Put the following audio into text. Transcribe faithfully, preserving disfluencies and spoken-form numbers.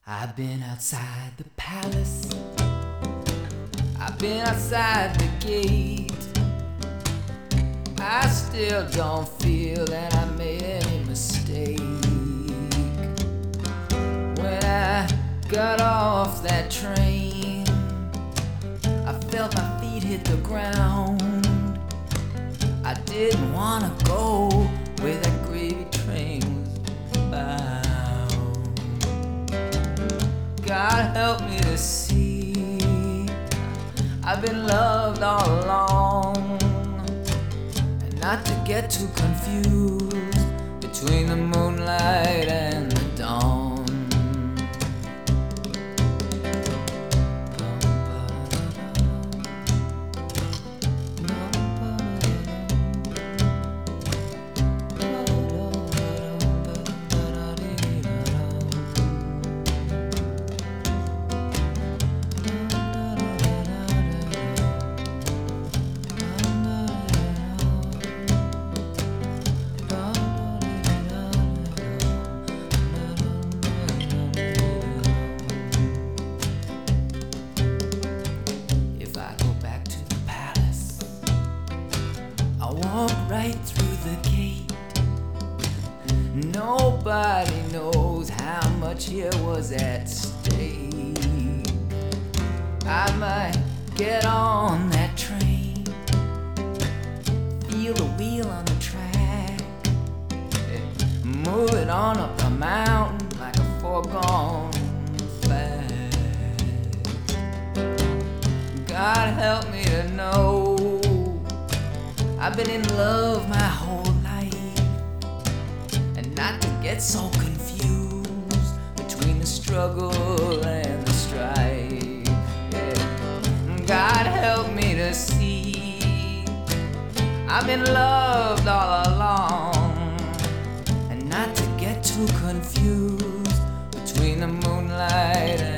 I've been outside the palace, I've been outside the gate. I still don't feel that I made any mistake. When I got off that train, I felt my feet hit the ground. I didn't wanna go where that gravy train was bound. God help me to see I've been loved all along, and not to get too confused between the moonlight and the dawn. I walk right through the gate. Nobody knows how much here was at stake. I might get on that train, feel the wheel on the track, move it on up the mountain like a foregone fact. God help me to know I've been in love my whole life, and not to get so confused between the struggle and the strife. Yeah. God help me to see I've been loved all along, and not to get too confused between the moonlight and